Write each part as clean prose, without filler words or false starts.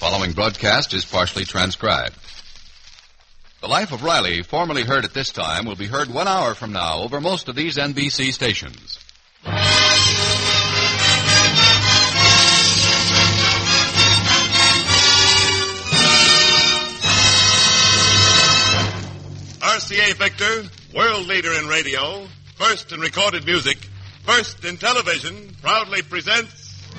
following broadcast is partially transcribed. The Life of Riley, formerly heard at this time, will be heard 1 hour from now over most of these NBC stations. RCA Victor, world leader in radio, first in recorded music, first in television, proudly presents...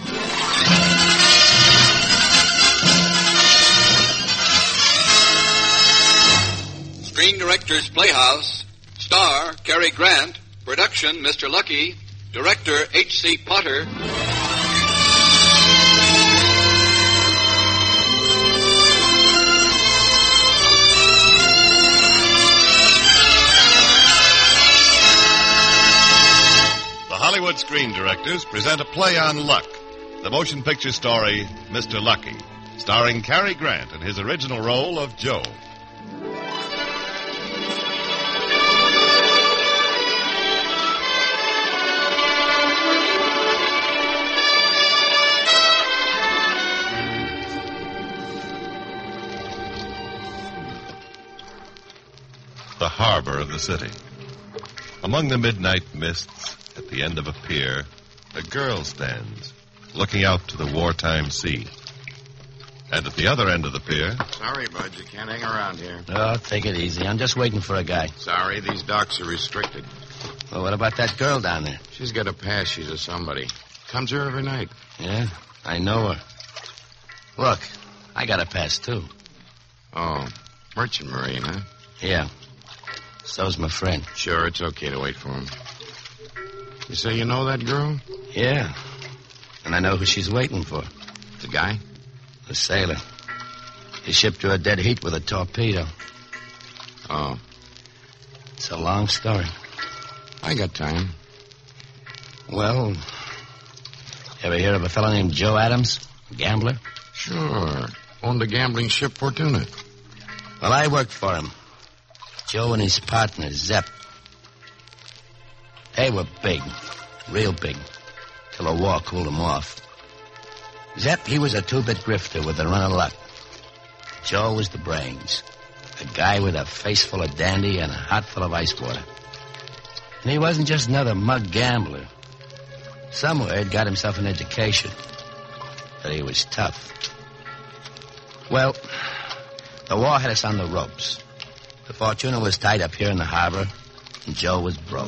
Screen Directors Playhouse, star Cary Grant, production Mr. Lucky, director H.C. Potter. The Hollywood Screen Directors present a play on luck, the motion picture story Mr. Lucky, starring Cary Grant in his original role of Joe. The harbor of the city. Among the midnight mists at the end of a pier, a girl stands, looking out to the wartime sea. And at the other end of the pier... Sorry, Bud, you can't hang around here. Oh, take it easy. I'm just waiting for a guy. Sorry, these docks are restricted. Well, what about that girl down there? She's got a pass. She's a somebody. Comes here every night. Yeah, I know her. Look, I got a pass, too. Oh, merchant marine, huh? Yeah. So's my friend. Sure, it's okay to wait for him. You say you know that girl? Yeah. And I know who she's waiting for. The guy? The sailor. He shipped her a dead heat with a torpedo. Oh. It's a long story. I got time. Well, ever hear of a fellow named Joe Adams? A gambler? Sure. Owned a gambling ship, Fortuna. Well, I worked for him. Joe and his partner, Zepp. They were big. Real big. Till the war cooled them off. Zepp, he was a two-bit grifter with a run of luck. Joe was the brains. A guy with a face full of dandy and a heart full of ice water. And he wasn't just another mug gambler. Somewhere he'd got himself an education. But he was tough. Well, the war had us on the ropes. The Fortuna was tied up here in the harbor, and Joe was broke.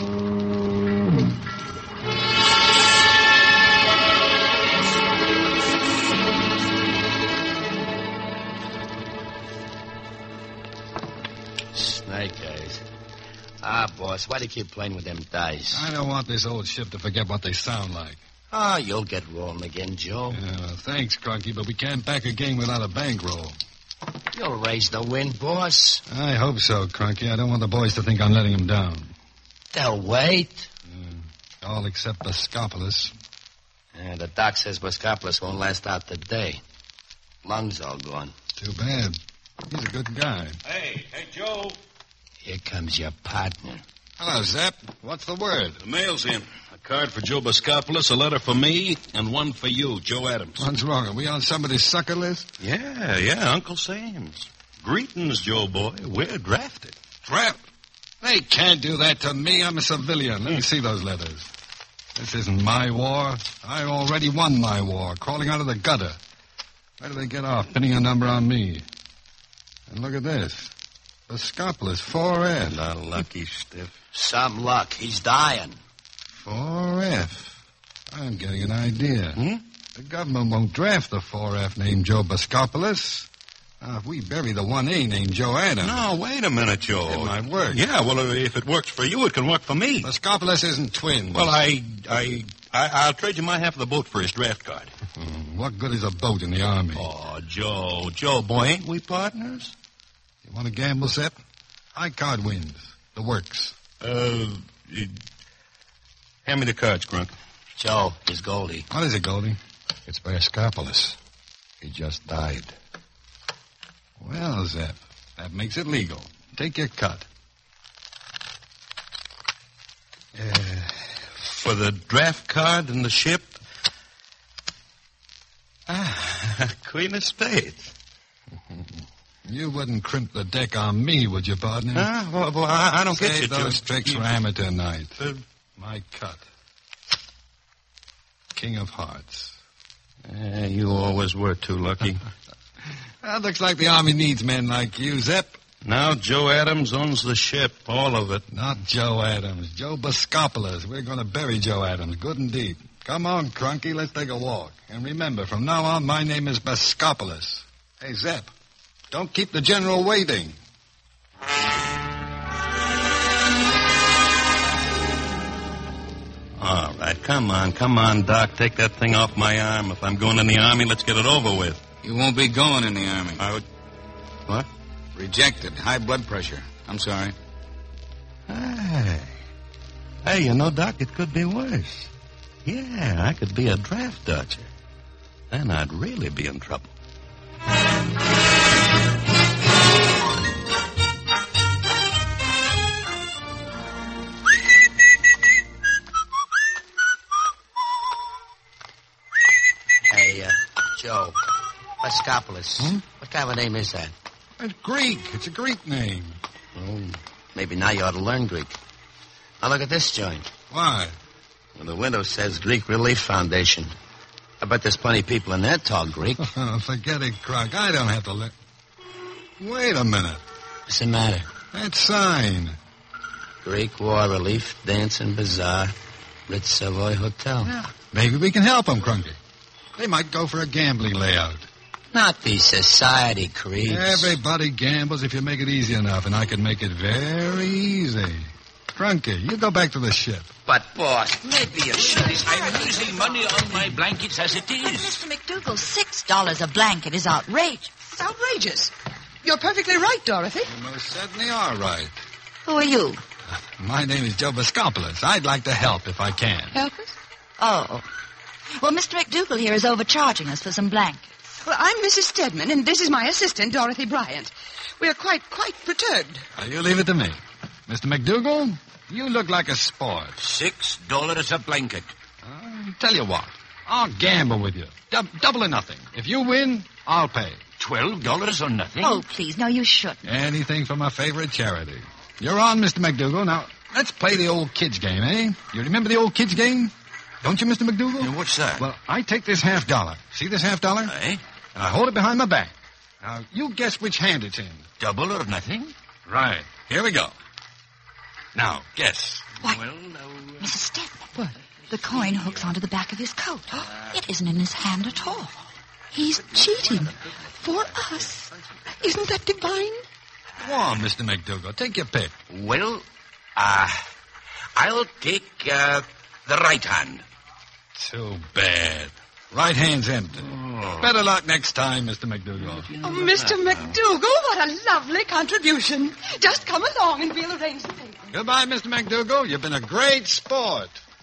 Snake eyes. Ah, boss, why do you keep playing with them dice? I don't want this old ship to forget what they sound like. Ah, you'll get rolling again, Joe. Yeah, well, thanks, Crunky, but we can't back a game without a bankroll. You'll raise the wind, boss. I hope so, Crunky. I don't want the boys to think I'm letting them down. They'll wait. All except Boscopolis. The doc says Boscopolis won't last out the day. Lungs all gone. Too bad. He's a good guy. Hey, Joe. Here comes your partner. Hello, Zepp. What's the word? The mail's in. A card for Joe Boscopolis, a letter for me, and one for you, Joe Adams. What's wrong? Are we on somebody's sucker list? Yeah, Uncle Sam's. Greetings, Joe boy. We're drafted. Draft? They can't do that to me. I'm a civilian. Let me see those letters. This isn't my war. I already won my war, crawling out of the gutter. Where do they get off, pinning a number on me? And look at this. Boscopolis, 4F. Not lucky, stiff. Some luck. He's dying. 4F. I'm getting an idea. The government won't draft the 4F named Joe Boscopolis. If we bury the 1A named Joe Adams... No, wait a minute, Joe. It might work. Yeah, well, if it works for you, it can work for me. Boscopolis isn't twins. Well, I'll trade you my half of the boat for his draft card. What good is a boat in the Army? Oh, Joe, boy, ain't we partners? You want to gamble, Sepp? High card wins. The works. Hand me the cards, Grunk. Joe, here's Goldie. What is it, Goldie? It's Boscopolis. He just died. Well, Zepp, that makes it legal. Take your cut. For the draft card and the ship? Queen of Spades. You wouldn't crimp the deck on me, would you, partner? Huh? Well, I don't get you, Save those tricks for amateur night. My cut. King of Hearts. You always were too lucky. That looks like the Army needs men like you, Zep. Now Joe Adams owns the ship, all of it. Not Joe Adams. Joe Boscopoulos. We're going to bury Joe Adams, good and deep. Come on, Crunky, let's take a walk. And remember, from now on, my name is Boscopoulos. Hey, Zep, don't keep the general waiting. All right, come on, Doc. Take that thing off my arm. If I'm going in the Army, let's get it over with. You won't be going in the Army. I would... What? Rejected. High blood pressure. I'm sorry. Hey, you know, Doc, it could be worse. Yeah, I could be a draft dodger. Then I'd really be in trouble. Hey, Joe. Boscopoulos. What kind of a name is that? It's Greek. It's a Greek name. Oh, maybe now you ought to learn Greek. Now look at this joint. Why? Well, the window says Greek Relief Foundation. I bet there's plenty of people in there talk Greek. Forget it, Croc. I don't have to learn. Wait a minute. What's the matter? That sign. Greek War Relief Dance and Bazaar, Ritz Savoy Hotel. Yeah. Maybe we can help them, Crunky. They might go for a gambling layout. Not these society creeps. Everybody gambles if you make it easy enough, and I can make it very easy. Crunky, you go back to the ship. But, boss, maybe you should. I'm losing money on my blankets as it is. Mr. McDougal, $6 a blanket is outrageous. It's outrageous. You're perfectly right, Dorothy. You most certainly are right. Who are you? My name is Joe Boscopoulos. I'd like to help if I can. Help us? Oh. Well, Mr. McDougal here is overcharging us for some blankets. Well, I'm Mrs. Stedman, and this is my assistant, Dorothy Bryant. We're quite perturbed. Now, you leave it to me. Mr. McDougal, you look like a sport. $6 a blanket. Tell you what, I'll gamble with you. Double or nothing. If you win, I'll pay. $12 or nothing? Oh, please, no, you shouldn't. Anything for my favorite charity. You're on, Mr. McDougal. Now, let's play the old kids game, eh? You remember the old kids game? Don't you, Mr. McDougal? Yeah, what's that? Well, I take this $50. See this $50? Eh? And I hold it behind my back. Now, you guess which hand it's in. Double or nothing? Right. Here we go. Now, guess. Why, Mrs. Stedman, the coin hooks onto the back of his coat. It isn't in his hand at all. He's cheating. For us. Isn't that divine? Go on, Mr. McDougal. Take your pick. Well, I'll take the right hand. Too bad. Right hand's empty. Oh. Better luck next time, Mr. McDougal. Oh, Mr. McDougal, what a lovely contribution. Just come along and we'll arrange the table. Goodbye, Mr. McDougal. You've been a great sport.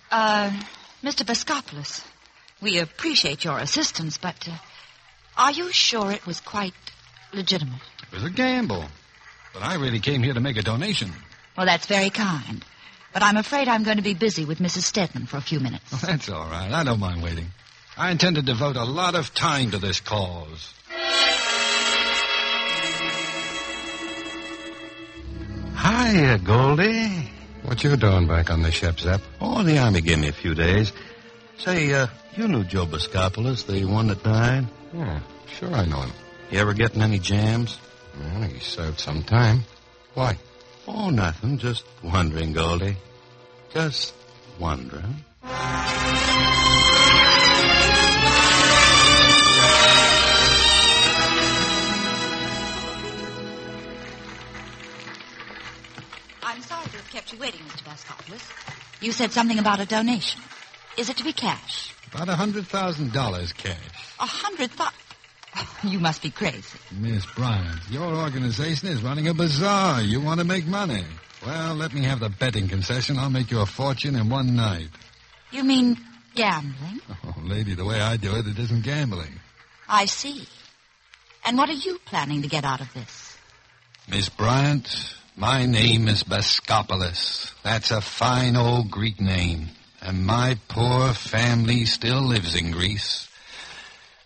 Mr. Boscopoulos, we appreciate your assistance, but are you sure it was quite legitimate? It was a gamble. But I really came here to make a donation. Well, that's very kind. But I'm afraid I'm going to be busy with Mrs. Stedman for a few minutes. Well, that's all right. I don't mind waiting. I intend to devote a lot of time to this cause. Hiya, Goldie. What you doing back on the ship, Zep? Oh, the Army gave me a few days. Say, you knew Joe Boscopoulos, the one that died? Yeah, sure I know him. You ever getting any jams? Well, he served some time. Why? Oh, nothing. Just wondering, Goldie. Just wondering. I'm sorry to have kept you waiting, Mr. Boscopoulos. You said something about a donation. Is it to be cash? About $100,000 cash. 100,000? You must be crazy. Miss Bryant, your organization is running a bazaar. You want to make money. Well, let me have the betting concession. I'll make you a fortune in one night. You mean gambling? Oh, lady, the way I do it, it isn't gambling. I see. And what are you planning to get out of this? Miss Bryant, my name is Boscopoulos. That's a fine old Greek name. And my poor family still lives in Greece.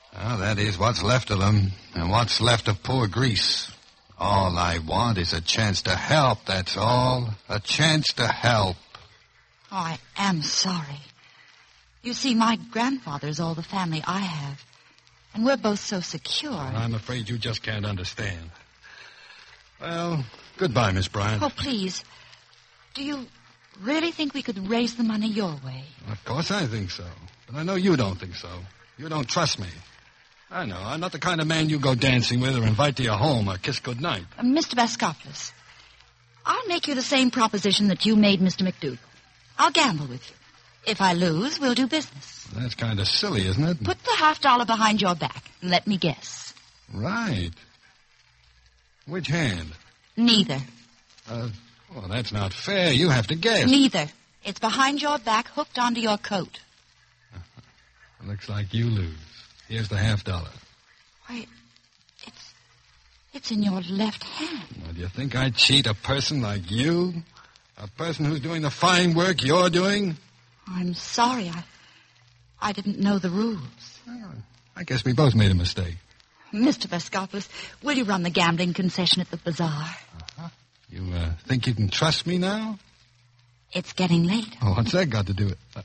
Well, that is what's left of them, and what's left of poor Grease. All I want is a chance to help, that's all. A chance to help. Oh, I am sorry. You see, my grandfather's all the family I have. And we're both so secure. I'm afraid you just can't understand. Well, goodbye, Miss Bryant. Oh, please. Do you really think we could raise the money your way? Of course I think so. But I know you don't think so. You don't trust me. I know. I'm not the kind of man you go dancing with or invite to your home or kiss goodnight. Mr. Baskopoulos, I'll make you the same proposition that you made Mr. McDougal. I'll gamble with you. If I lose, we'll do business. That's kind of silly, isn't it? Put the $50 behind your back and let me guess. Right. Which hand? Neither. Well, that's not fair. You have to guess. Neither. It's behind your back, hooked onto your coat. Looks like you lose. Here's the $50. Why, it's in your left hand. Well, do you think I'd cheat a person like you? A person who's doing the fine work you're doing? I'm sorry. I didn't know the rules. Well, I guess we both made a mistake. Mr. Baskopoulos, will you run the gambling concession at the bazaar? Uh-huh. You think you can trust me now? It's getting late. Oh, what's that got to do with it?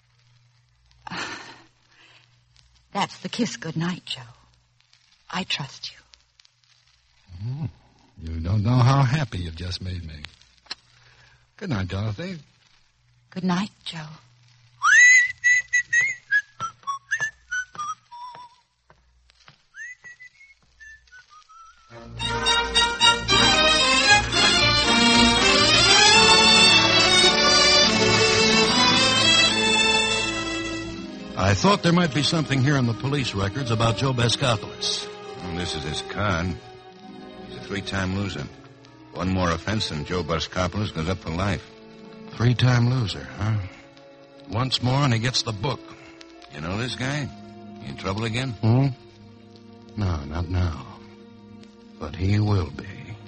That's the kiss goodnight, Joe. I trust you. Oh, you don't know how happy you've just made me. Good night, Dorothy. Good night, Joe. I thought there might be something here in the police records about Joe Baskopoulos. Well, this is his card. He's a 3-time loser. One more offense and Joe Baskopoulos goes up for life. 3-time loser, huh? Once more and he gets the book. You know this guy? You in trouble again? Hmm? No, not now. But he will be.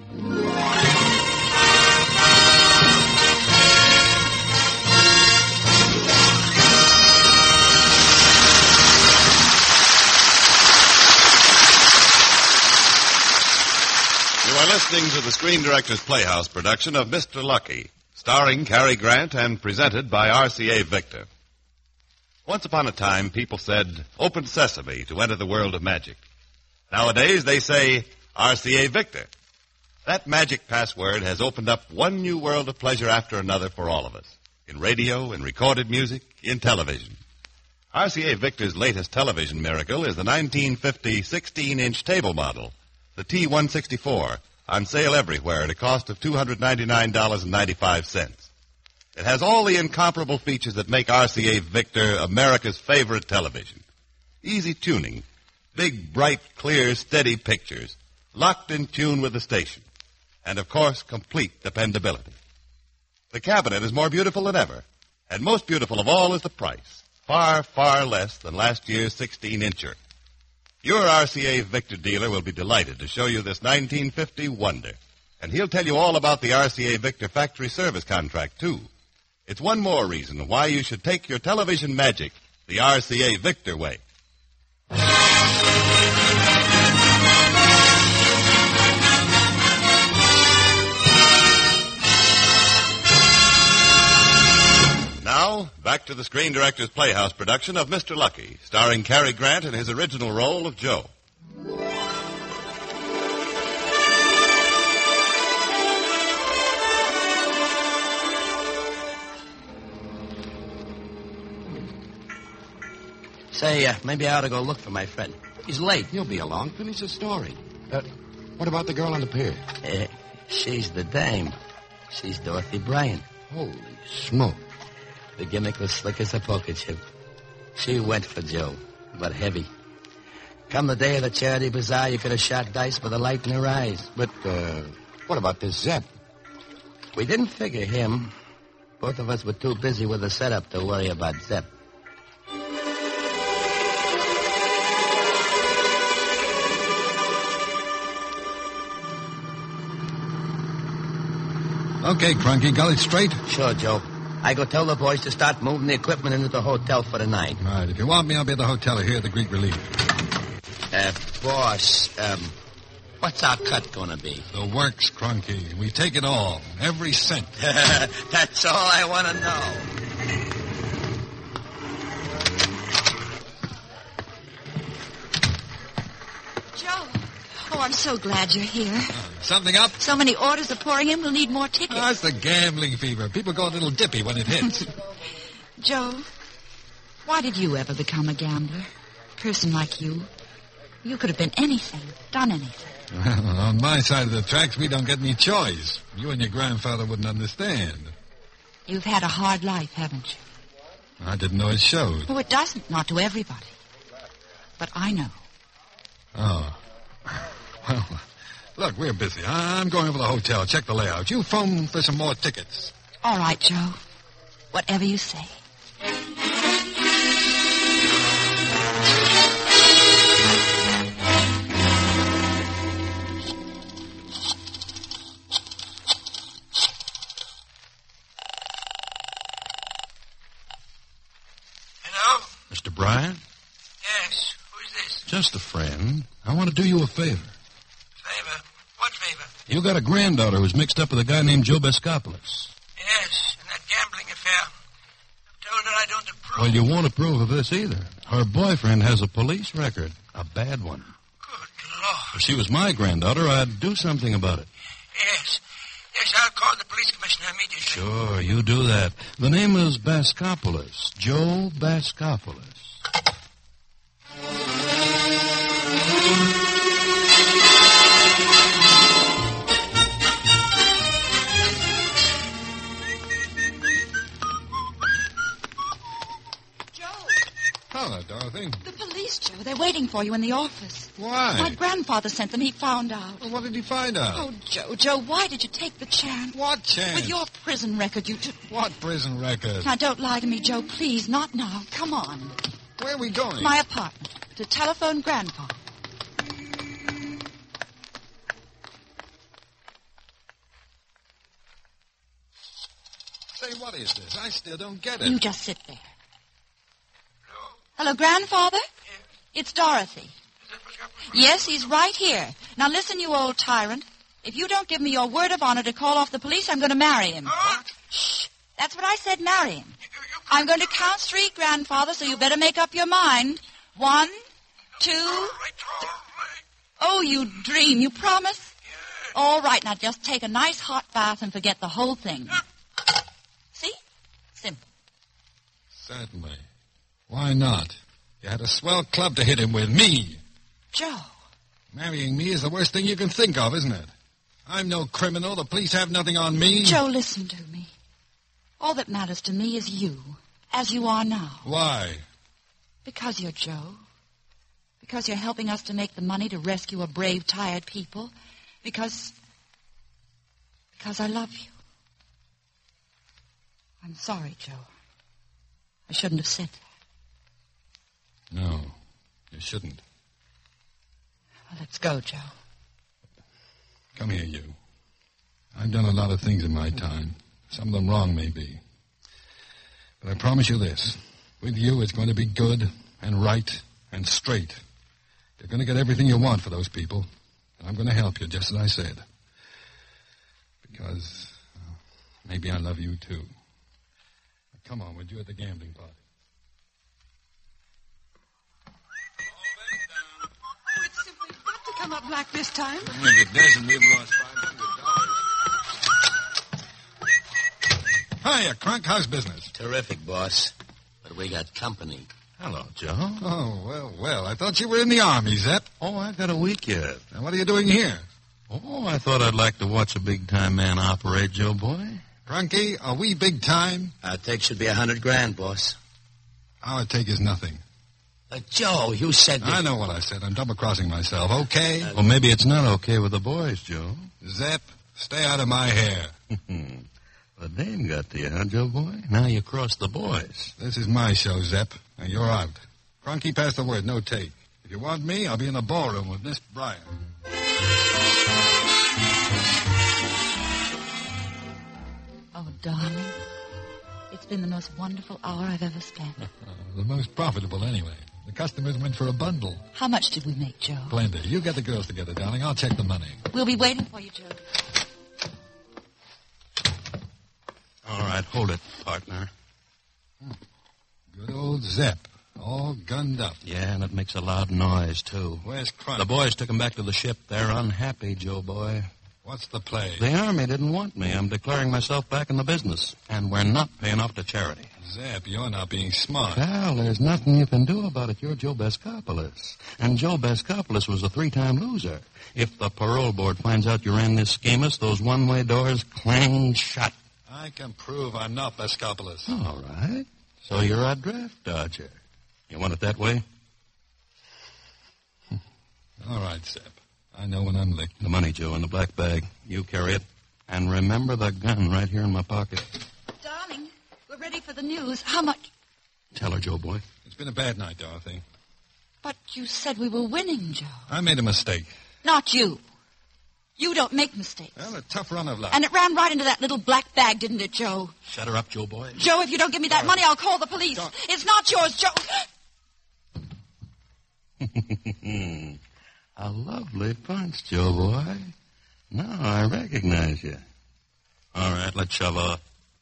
You are listening to the Screen Directors Playhouse production of Mr. Lucky, starring Cary Grant and presented by RCA Victor. Once upon a time, people said, "Open sesame" to enter the world of magic. Nowadays, they say, RCA Victor. That magic password has opened up one new world of pleasure after another for all of us, in radio, in recorded music, in television. RCA Victor's latest television miracle is the 1950 16-inch table model, the T164, on sale everywhere at a cost of $299.95. It has all the incomparable features that make RCA Victor America's favorite television. Easy tuning, big, bright, clear, steady pictures, locked in tune with the station, and, of course, complete dependability. The cabinet is more beautiful than ever, and most beautiful of all is the price, far, far less than last year's 16-incher. Your RCA Victor dealer will be delighted to show you this 1950 wonder, and he'll tell you all about the RCA Victor factory service contract, too. It's one more reason why you should take your television magic the RCA Victor way. Now, back to the Screen Directors Playhouse production of Mr. Lucky, starring Cary Grant in his original role of Joe. Say, maybe I ought to go look for my friend. He's late. You'll be along. Finish the story. What about the girl on the pier? She's the dame. She's Dorothy Bryant. Holy smoke. The gimmick was slick as a poker chip. She went for Joe, but heavy. Come the day of the charity bazaar, you could have shot dice with a light in her eyes. But, what about this Zepp? We didn't figure him. Both of us were too busy with the setup to worry about Zepp. Okay, Crunky, got it straight? Sure, Joe. I go tell the boys to start moving the equipment into the hotel for the night. Right. If you want me, I'll be at the hotel here at the Greek Relief. Boss, what's our cut gonna be? The works, Crunky. We take it all. Every cent. That's all I want to know. Joe. Oh, I'm so glad you're here. Something up? So many orders are pouring in, we'll need more tickets. That's the gambling fever. People go a little dippy when it hits. Joe, why did you ever become a gambler? A person like you. You could have been anything, done anything. Well, on my side of the tracks, we don't get any choice. You and your grandfather wouldn't understand. You've had a hard life, haven't you? I didn't know it showed. Oh, it doesn't. Not to everybody. But I know. Oh. Well, look, we're busy. I'm going over to the hotel. Check the layout. You phone for some more tickets. All right, Joe. Whatever you say. Mr. Bryant? Yes, who's this? Just a friend. I want to do you a favor. Favor? What favor? You got a granddaughter who's mixed up with a guy named Joe Bescopoulos. Yes, in that gambling affair. I told her I don't approve. Well, you won't approve of this either. Her boyfriend has a police record. A bad one. Good Lord. If she was my granddaughter, I'd do something about it. Yes. Yes, I'll call the police commissioner immediately. Sure, you do that. The name is Bescopoulos. Joe Bescopoulos. Hello, Dorothy. The police, Joe. They're waiting for you in the office. Why? My grandfather sent them. He found out. Well, what did he find out? Oh, Joe, why did you take the chance? What chance? With your prison record, you took... What prison record? Now, don't lie to me, Joe. Please, not now. Come on. Where are we going? My apartment. To telephone Grandpa. Say, what is this? I still don't get it. You just sit there. Hello, Grandfather? Yes. It's Dorothy. Is that what's happening? Yes, he's right here. Now, listen, you old tyrant. If you don't give me your word of honor to call off the police, I'm going to marry him. What? Shh. That's what I said, marry him. I'm going to count 3, Grandfather, so you better make up your mind. 1, 2... All right. Oh, you dream. You promise? Yes. All right, now just take a nice hot bath and forget the whole thing. See? Simple. Certainly. Why not? You had a swell club to hit him with. Me. Joe. Marrying me is the worst thing you can think of, isn't it? I'm no criminal. The police have nothing on me. Joe, listen to me. All that matters to me is you, as you are now. Why? Because you're Joe. Because you're helping us to make the money to rescue a brave, tired people. Because I love you. I'm sorry, Joe. I shouldn't have said that. No, you shouldn't. Well, let's go, Joe. Come here, you. I've done a lot of things in my time. Some of them wrong, maybe. But I promise you this. With you, it's going to be good and right and straight. You're going to get everything you want for those people. And I'm going to help you, just as I said. Because maybe I love you, too. Now, come on, would you, at the gambling party? Oh, it's simply got to come up black this time. If it doesn't, we've lost $500. Hiya, Crunk. How's business? Terrific, boss. But we got company. Hello, Joe. Oh, well. I thought you were in the Army, Zep. Oh, I got a week yet. Now, what are you doing here? Oh, I thought I'd like to watch a big-time man operate, Joe boy. Crunky, are we big time? Our take should be $100,000, boss. Our take is nothing. Joe, you said that... I know what I said. I'm double-crossing myself. Okay? Well, maybe it's not okay with the boys, Joe. Zep, stay out of my hair. The dame got to you, huh, Joe boy? Now you cross the boys. This is my show, Zep. Now, you're out. Crunky, pass the word. No take. If you want me, I'll be in the ballroom with Miss Bryant. Oh, darling. It's been the most wonderful hour I've ever spent. The most profitable, anyway. The customers went for a bundle. How much did we make, Joe? Plenty. You get the girls together, darling. I'll check the money. We'll be waiting for you, Joe. All right, hold it, partner. Good old Zep. All gunned up. Yeah, and it makes a loud noise, too. Where's Crunch? The boys took him back to the ship. They're unhappy, Joe boy. What's the play? The Army didn't want me. I'm declaring myself back in the business. And we're not paying off to charity. Zep, you're not being smart. Pal, there's nothing you can do about it. You're Joe Bescopoulos. And Joe Bescopoulos was a 3-time loser. If the parole board finds out you ran this schemist, those one-way doors clang shut. I can prove I'm not Bescopoulos. All right. So you're a draft dodger. You want it that way? All right, Zep. I know when I'm licked. The money, Joe, in the black bag. You carry it. And remember the gun right here in my pocket. Darling, we're ready for the news. How much? Tell her, Joe boy. It's been a bad night, Dorothy. But you said we were winning, Joe. I made a mistake. Not you. You don't make mistakes. Well, a tough run of luck. And it ran right into that little black bag, didn't it, Joe? Shut her up, Joe boy. Joe, if you don't give me that money, I'll call the police. It's not yours, Joe. A lovely punch, Joe boy. Now I recognize you. All right, let's shove off.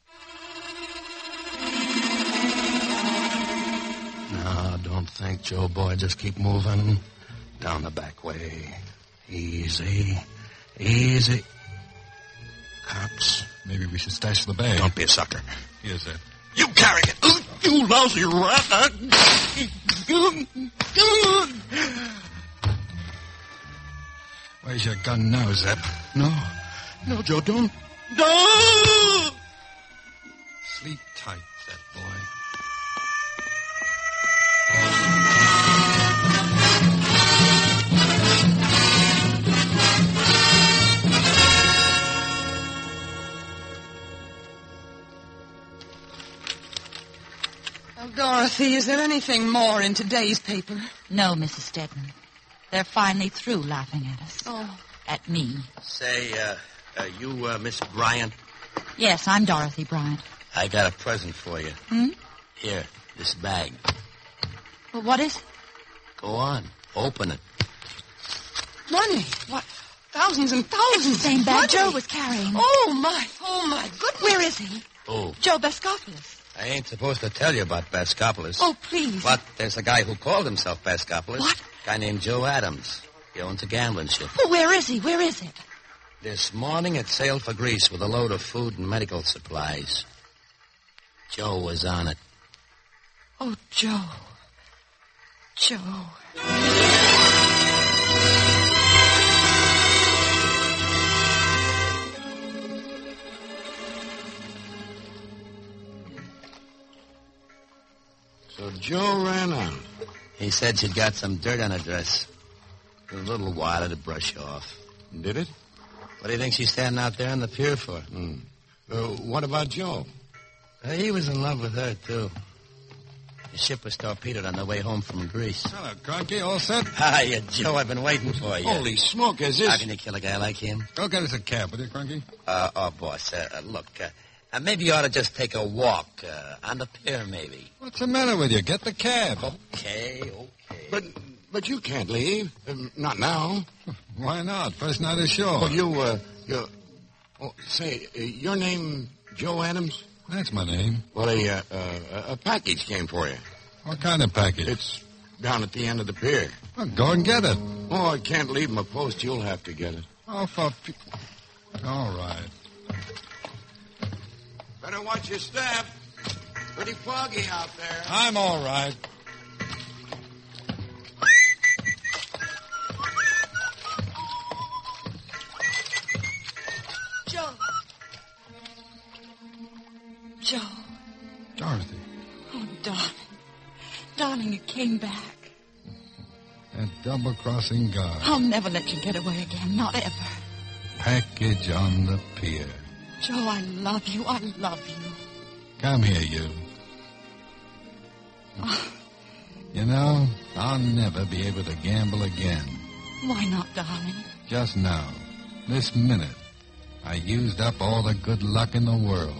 No, don't think, Joe boy. Just keep moving. Down the back way. Easy. Easy. Cops. Maybe we should stash the bag. Don't be a sucker. Here's Zep. You carry it. You lousy rat. Where's your gun now, Zep? No, Joe, don't. No! Sleep tight, Zep boy. Well, Dorothy, is there anything more in today's paper? No, Mrs. Stedman. They're finally through laughing at us. Oh. At me. Say, you, Miss Bryant? Yes, I'm Dorothy Bryant. I got a present for you. Here, this bag. Well, what is it? Go on. Open it. Money. What? Thousands and thousands. It's the same bag Money. Joe was carrying. Oh, my goodness. Where is he? Oh. Joe Bescopoulos. I ain't supposed to tell you about Bescopoulos. Oh, please. But there's a guy who called himself Bescopoulos. What? A guy named Joe Adams. He owns a gambling ship. Oh, where is he? Where is it? This morning it sailed for Greece with a load of food and medical supplies. Joe was on it. Oh, Joe. Joe. So Joe ran out. He said she'd got some dirt on her dress. A little while to brush off. Did it? What do you think she's standing out there on the pier for? What about Joe? He was in love with her, too. The ship was torpedoed on the way home from Greece. Hello, Cronky. All set? Hiya, Joe. I've been waiting for you. Holy smoke, is this... How can you kill a guy like him? Go get us a cab, will you, Cronky? Boss, look, maybe you ought to just take a walk on the pier, maybe. What's the matter with you? Get the cab. Okay. But you can't leave. Not now. Why not? First night ashore. Well, say, your name Joe Adams? That's my name. Well, a package came for you. What kind of package? It's down at the end of the pier. Well, go and get it. Oh, I can't leave him a post. You'll have to get it. Oh, all right. Better watch your step. Pretty foggy out there. I'm all right. Joe. Dorothy. Oh, darling. Darling, you came back. That double-crossing guard. I'll never let you get away again. Not ever. Package on the pier. Joe, I love you. I love you. Come here, you. You know, I'll never be able to gamble again. Why not, darling? Just now, this minute, I used up all the good luck in the world.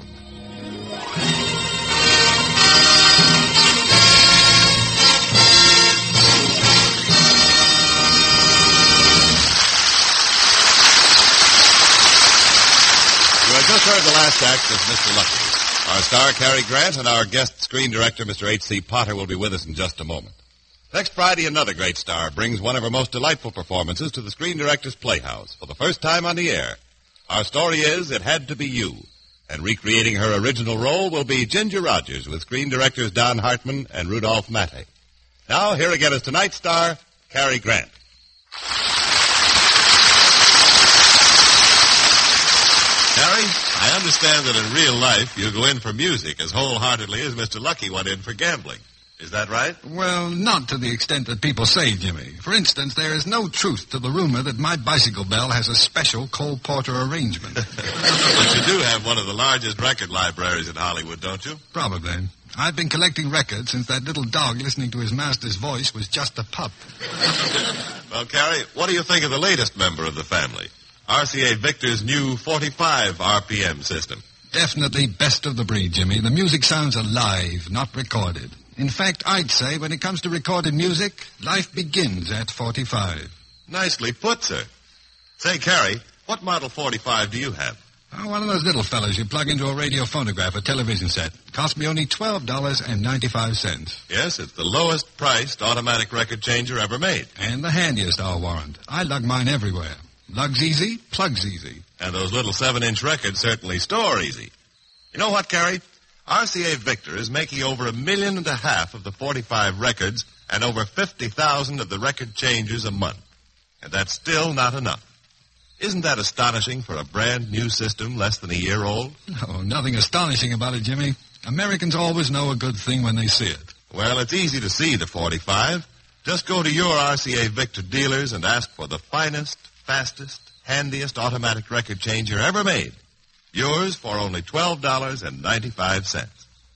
just heard the last act of Mr. Lucky. Our star, Cary Grant, and our guest screen director, Mr. H.C. Potter, will be with us in just a moment. Next Friday, another great star brings one of her most delightful performances to the Screen Directors Playhouse for the first time on the air. Our story is It Had to Be You, and recreating her original role will be Ginger Rogers with screen directors Don Hartman and Rudolph Matte. Now, here again is tonight's star, Cary Grant. Cary, I understand that in real life you go in for music as wholeheartedly as Mr. Lucky went in for gambling. Is that right? Well, not to the extent that people say, Jimmy. For instance, there is no truth to the rumor that my bicycle bell has a special Cole Porter arrangement. But you do have one of the largest record libraries in Hollywood, don't you? Probably. I've been collecting records since that little dog listening to his master's voice was just a pup. Well, Cary, what do you think of the latest member of the family? RCA Victor's new 45 RPM system. Definitely best of the breed, Jimmy. The music sounds alive, not recorded. In fact, I'd say when it comes to recorded music, life begins at 45. Nicely put, sir. Say, Cary, what model 45 do you have? Oh, one of those little fellas you plug into a radio phonograph or television set. Cost me only $12.95. Yes, it's the lowest priced automatic record changer ever made. And the handiest, I'll warrant. I lug mine everywhere. Lugs easy, plugs easy. And those little 7-inch records certainly store easy. You know what, Cary? RCA Victor is making over 1.5 million of the 45 records and over 50,000 of the record changers a month. And that's still not enough. Isn't that astonishing for a brand new system less than a year old? No, nothing astonishing about it, Jimmy. Americans always know a good thing when they see it. Well, it's easy to see the 45. Just go to your RCA Victor dealers and ask for the finest, fastest, handiest automatic record changer ever made. Yours for only $12.95.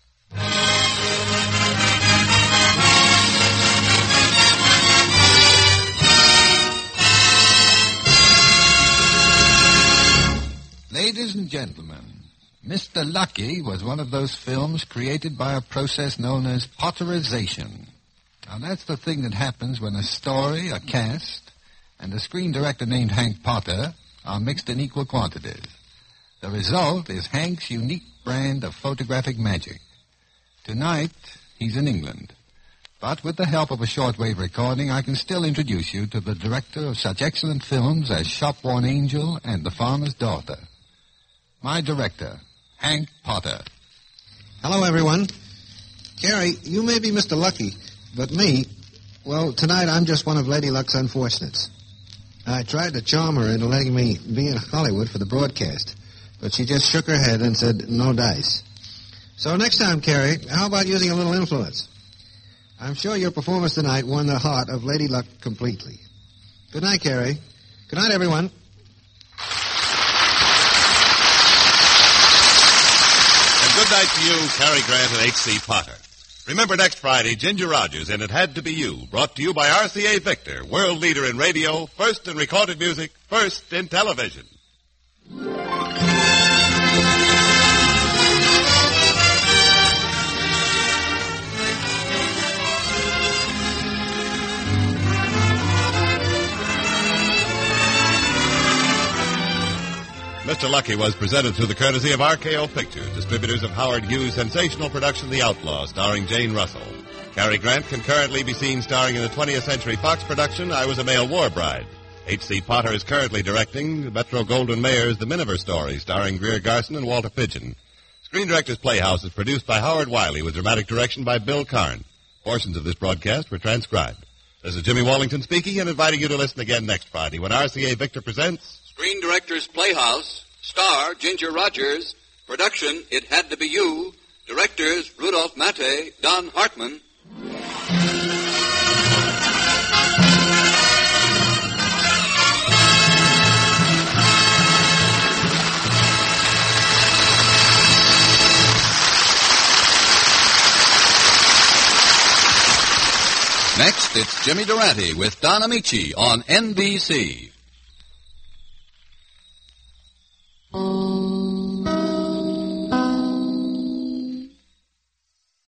Ladies and gentlemen, Mr. Lucky was one of those films created by a process known as Potterization. Now, that's the thing that happens when a story, a cast, and a screen director named Hank Potter are mixed in equal quantities. The result is Hank's unique brand of photographic magic. Tonight, he's in England. But with the help of a shortwave recording, I can still introduce you to the director of such excellent films as Shopworn Angel and The Farmer's Daughter. My director, Hank Potter. Hello, everyone. Cary, you may be Mr. Lucky, but me, well, tonight I'm just one of Lady Luck's unfortunates. I tried to charm her into letting me be in Hollywood for the broadcast, but she just shook her head and said, no dice. So next time, Cary, how about using a little influence? I'm sure your performance tonight won the heart of Lady Luck completely. Good night, Cary. Good night, everyone. And good night to you, Cary Grant and H.C. Potter. Remember next Friday, Ginger Rogers and It Had to Be You, brought to you by RCA Victor, world leader in radio, first in recorded music, first in television. Mr. Lucky was presented through the courtesy of RKO Pictures, distributors of Howard Hughes' sensational production The Outlaw, starring Jane Russell. Cary Grant can currently be seen starring in the 20th Century Fox production I Was a Male War Bride. H.C. Potter is currently directing Metro-Goldwyn-Mayer's The Miniver Story, starring Greer Garson and Walter Pidgeon. Screen Directors Playhouse is produced by Howard Wiley with dramatic direction by Bill Karn. Portions of this broadcast were transcribed. This is Jimmy Wallington speaking and inviting you to listen again next Friday when RCA Victor presents Screen Directors Playhouse, star Ginger Rogers, production It Had to Be You, directors Rudolph Matte, Don Hartman. Next, it's Jimmy Durante with Don Amici on NBC.